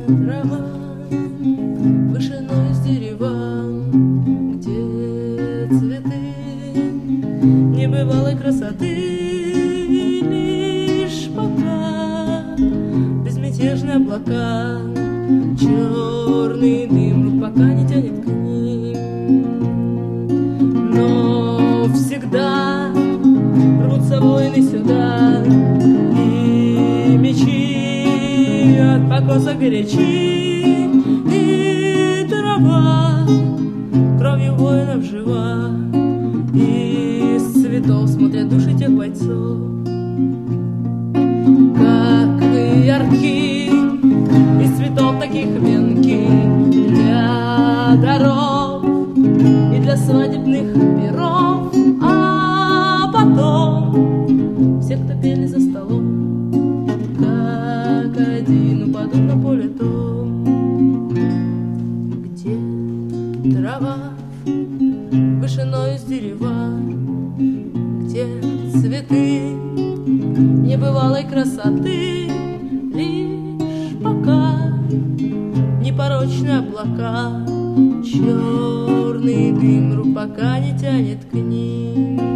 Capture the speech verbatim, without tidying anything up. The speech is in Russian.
Трава вышиной с дерева, где цветы небывалой красоты, лишь пока безмятежные облака, черный дым рук пока не тянет к ним. Но всегда рвутся войны сюда, и мечи от покоса горячи, и трава кровью воинов жива, и с цветов смотрят души тех бойцов, как яркий из цветов таких венки для дорог и для свадебных пиров. А потом все, кто пели за столом, как один упадут на поле том, где трава вышиной с дерева, где цветы небывалой красоты, лишь пока непорочные облака, черный дым рук пока не тянет к ним.